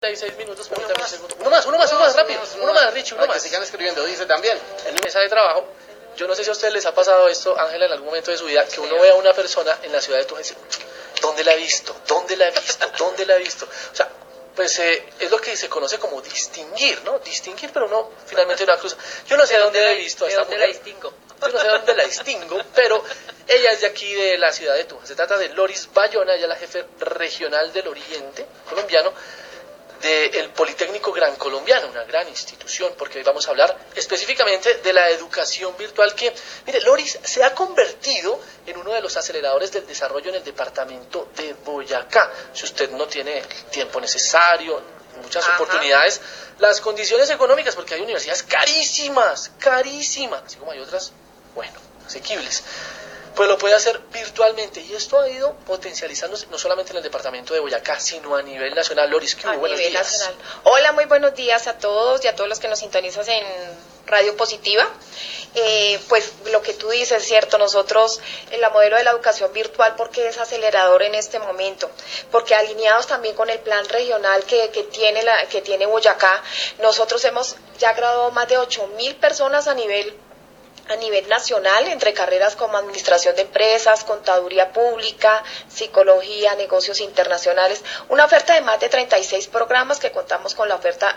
6 minutos, permítame un segundo. Uno más, rápido. Uno más, Richie, uno Que más. sigan escribiendo, dice también. En mi mesa de trabajo, yo no sé si a ustedes les ha pasado esto, Ángela, en algún momento de su vida, que uno ve a una persona en la ciudad de Tunja y dice, ¿dónde la he visto? ¿Dónde la he visto? ¿Dónde la he visto? O sea, pues es lo que se conoce como distinguir, ¿no? Distinguir, pero uno finalmente no cruza. Yo no sé dónde la he visto a esta mujer. ¿De dónde la distingo? Yo no sé dónde la distingo, pero ella es de aquí, de la ciudad de Tunja. Se trata de Loris Bayona, ella es la jefe regional del Oriente colombiano, del Politécnico Gran Colombiano, una gran institución, porque hoy vamos a hablar específicamente de la educación virtual que, mire, Loris se ha convertido en uno de los aceleradores del desarrollo en el departamento de Boyacá. Si usted no tiene el tiempo necesario, muchas oportunidades, las condiciones económicas, porque hay universidades carísimas, así como hay otras, bueno, asequibles, pues lo puede hacer virtualmente, y esto ha ido potencializándose no solamente en el departamento de Boyacá, sino a nivel nacional. Loris, ¿qué hubo? Buenos días. Nacional. Hola, muy buenos días a todos y a todos los que nos sintonizan en Radio Positiva. Pues lo que tú dices es cierto, nosotros en la modelo de la educación virtual, porque es acelerador en este momento, porque alineados también con el plan regional que tiene Boyacá, nosotros hemos ya graduado más de 8.000 personas a nivel nacional, entre carreras como administración de empresas, contaduría pública, psicología, negocios internacionales, una oferta de más de 36 programas que contamos con la oferta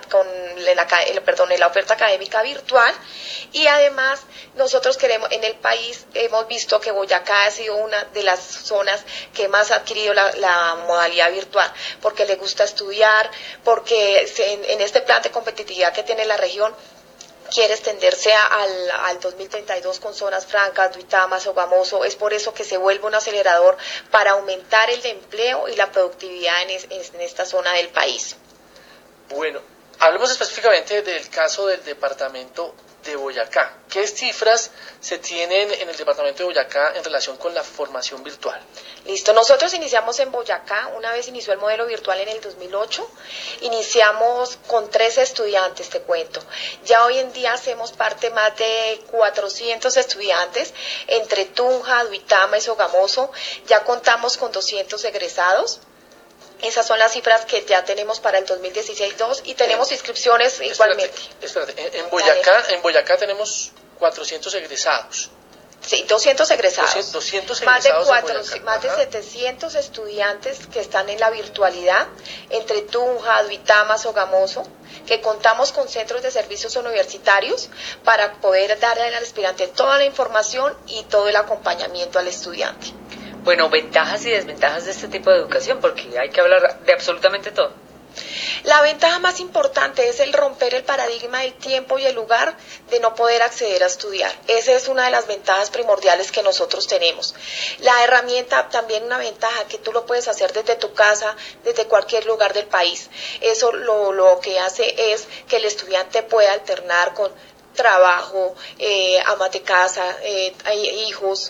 académica virtual. Y además nosotros queremos, en el país hemos visto que Boyacá ha sido una de las zonas que más ha adquirido la modalidad virtual, porque le gusta estudiar, porque en este plan de competitividad que tiene la región quiere extenderse al 2032 con zonas francas, Duitama, Sogamoso. Es por eso que se vuelve un acelerador para aumentar el empleo y la productividad en esta zona del país. Bueno, hablemos específicamente del caso del departamento de Boyacá. ¿Qué cifras se tienen en el departamento de Boyacá en relación con la formación virtual? Listo, nosotros iniciamos en Boyacá, una vez inició el modelo virtual en el 2008, iniciamos con 13 estudiantes, te cuento. Ya hoy en día hacemos parte más de 400 estudiantes, entre Tunja, Duitama y Sogamoso, ya contamos con 200 egresados. Esas son las cifras que ya tenemos para el 2016-2 y tenemos inscripciones igualmente. Espérate. En Boyacá tenemos 400 egresados. Sí, 200 egresados. 200 egresados más de 700 estudiantes que están en la virtualidad, entre Tunja, Duitama, Sogamoso, que contamos con centros de servicios universitarios para poder darle al aspirante toda la información y todo el acompañamiento al estudiante. Bueno, ventajas y desventajas de este tipo de educación, porque hay que hablar de absolutamente todo. La ventaja más importante es el romper el paradigma del tiempo y el lugar de no poder acceder a estudiar. Esa es una de las ventajas primordiales que nosotros tenemos. La herramienta, también una ventaja, que tú lo puedes hacer desde tu casa, desde cualquier lugar del país. Eso lo que hace es que el estudiante pueda alternar con trabajo, amas de casa, hijos,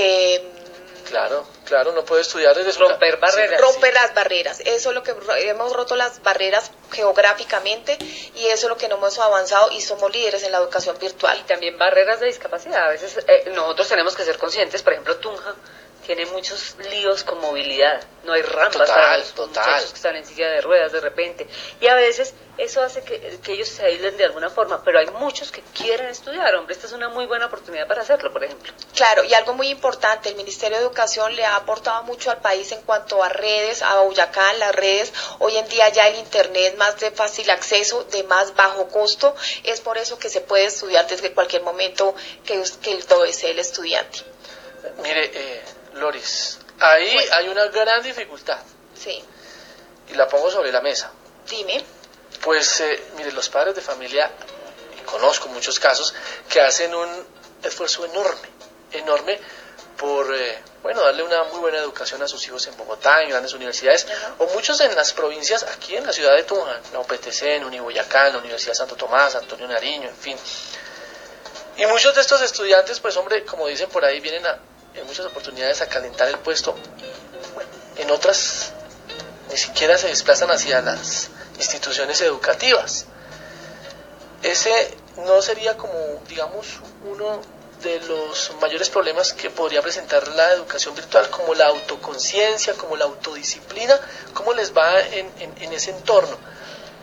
Claro, no puede estudiar desde romper barreras. Romper las barreras. Eso es lo que hemos roto, las barreras geográficamente, y eso es lo que no hemos avanzado y somos líderes en la educación virtual. Y también barreras de discapacidad. A veces nosotros tenemos que ser conscientes, por ejemplo, Tunja tiene muchos líos con movilidad, no hay rampas para los muchachos que están en silla de ruedas de repente, y a veces eso hace que ellos se aíslen de alguna forma, pero hay muchos que quieren estudiar. Hombre, esta es una muy buena oportunidad para hacerlo, por ejemplo. Claro, y algo muy importante, el Ministerio de Educación le ha aportado mucho al país en cuanto a redes, a Boyacá, las redes. Hoy en día ya el internet más de fácil acceso, de más bajo costo, es por eso que se puede estudiar desde cualquier momento que lo desee el estudiante. Mire, Loris, ahí hay una gran dificultad. Sí. Y la pongo sobre la mesa. Dime. Pues, mire, los padres de familia, y conozco muchos casos, que hacen un esfuerzo enorme por, darle una muy buena educación a sus hijos en Bogotá, en grandes universidades, o muchos en las provincias, aquí en la ciudad de Tunja, en la UPTC, en Uniboyacá, en la Universidad Santo Tomás, Antonio Nariño, en fin. Y muchos de estos estudiantes, pues, hombre, como dicen por ahí, vienen en muchas oportunidades a calentar el puesto. En otras ni siquiera se desplazan hacia las instituciones educativas. Ese no sería como, digamos, uno de los mayores problemas que podría presentar la educación virtual, como la autoconciencia, como la autodisciplina. ¿Cómo les va en ese entorno?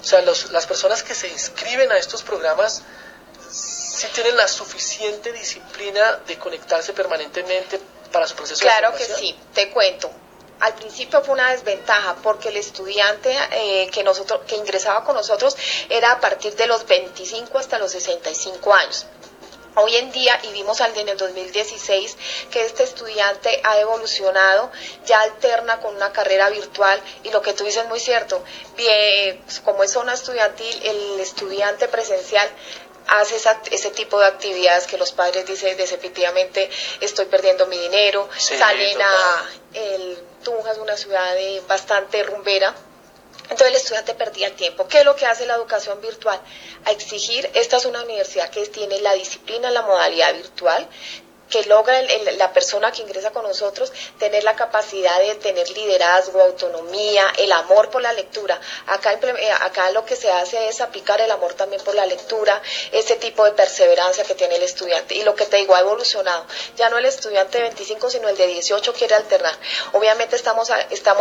sea, las personas que se inscriben a estos programas sí tienen la suficiente disciplina de conectarse permanentemente para su proceso de formación. Claro que sí, te cuento. Al principio fue una desventaja porque el estudiante que ingresaba con nosotros era a partir de los 25 hasta los 65 años. Hoy en día, y vimos en el 2016 que este estudiante ha evolucionado, ya alterna con una carrera virtual, y lo que tú dices es muy cierto. Bien, como es zona estudiantil, el estudiante presencial hace ese tipo de actividades que los padres dicen definitivamente estoy perdiendo mi dinero, sí, salen Tunja es una ciudad bastante rumbera. Entonces el estudiante perdía el tiempo. ¿Qué es lo que hace la educación virtual? A exigir, esta es una universidad que tiene la disciplina en la modalidad virtual, que logra la persona que ingresa con nosotros tener la capacidad de tener liderazgo, autonomía, el amor por la lectura. Acá lo que se hace es aplicar el amor también por la lectura, ese tipo de perseverancia que tiene el estudiante. Y lo que te digo, ha evolucionado. Ya no el estudiante de 25, sino el de 18 quiere alternar. Obviamente estamos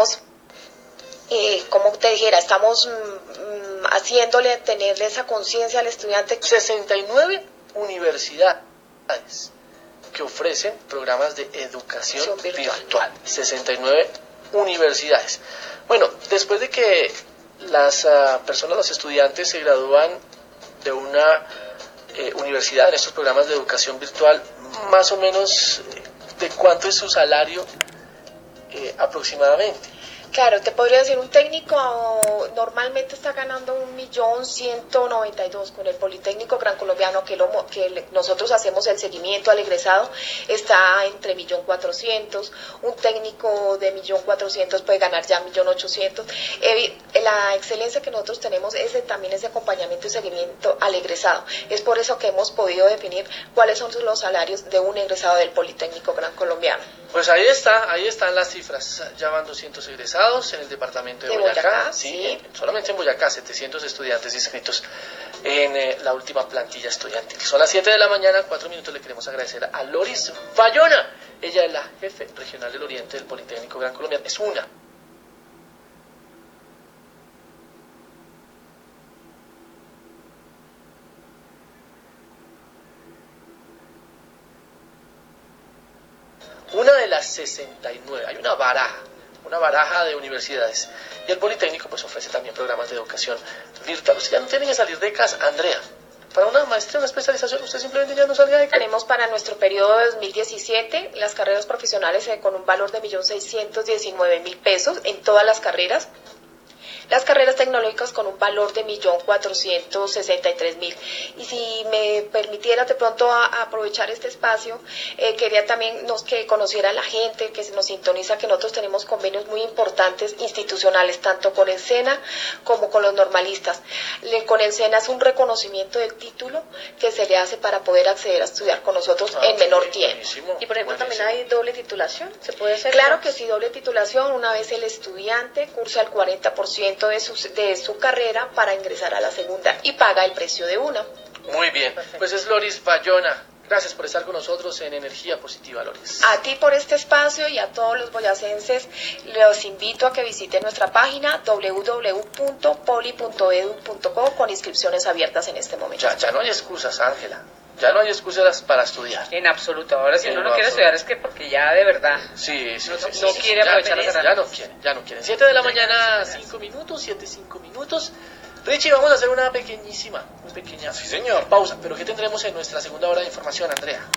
como te dijera, estamos haciéndole tener esa conciencia al estudiante. 69 universidades que ofrecen programas de educación virtual. 69 universidades. Bueno, después de que las personas, los estudiantes se gradúan de una universidad en estos programas de educación virtual, más o menos, ¿de cuánto es su salario aproximadamente? Claro, te podría decir, un técnico normalmente está ganando 1.192.000 con el Politécnico Gran Colombiano, que nosotros hacemos el seguimiento al egresado, está entre 1.400.000, un técnico de 1.400.000 puede ganar ya 1.800.000. La excelencia que nosotros tenemos es también ese acompañamiento y seguimiento al egresado. Es por eso que hemos podido definir cuáles son los salarios de un egresado del Politécnico Gran Colombiano. Pues ahí están las cifras. Ya van 200 egresados en el departamento de Boyacá. Sí. Solamente en Boyacá, 700 estudiantes inscritos en la última plantilla estudiantil. Son las 7 de la mañana, 4 minutos. Le queremos agradecer a Loris Bayona. Ella es la jefe regional del Oriente del Politécnico Gran Colombiano. Es una de las 69, hay una baraja de universidades, y el Politécnico pues ofrece también programas de educación virtual. Usted ya no tiene que salir de casa, Andrea. Para una maestría, una especialización, usted simplemente ya no salga de casa. Tenemos para nuestro periodo de 2017 las carreras profesionales con un valor de 1.619.000 pesos en todas las carreras. Las carreras tecnológicas con un valor de 1.463.000. Y si me permitiera de pronto aprovechar este espacio, quería también que conociera la gente que nos sintoniza, que nosotros tenemos convenios muy importantes institucionales, tanto con el SENA como con los normalistas. Con el SENA es un reconocimiento del título que se le hace para poder acceder a estudiar con nosotros en menor tiempo. Buenísimo. Y por ejemplo, también hay doble titulación, ¿se puede hacer? Claro que sí, doble titulación. Una vez el estudiante cursa el 40% de su carrera para ingresar a la segunda y paga el precio de una. Muy bien, pues es Loris Bayona. Gracias por estar con nosotros en Energía Positiva, Loris. A ti por este espacio y a todos los boyacenses los invito a que visiten nuestra página www.poli.edu.co con inscripciones abiertas en este momento. Ya no hay excusas, Ángela. Ya no hay excusas para estudiar. En absoluto. Ahora, si uno no quiere estudiar es que porque ya de verdad no quiere aprovechar las herramientas. Ya no quieren. 7 de la mañana, 5 minutos, 5 minutos. Richie, vamos a hacer una pequeña Sí, señor. pausa. ¿Pero qué tendremos en nuestra segunda hora de información, Andrea?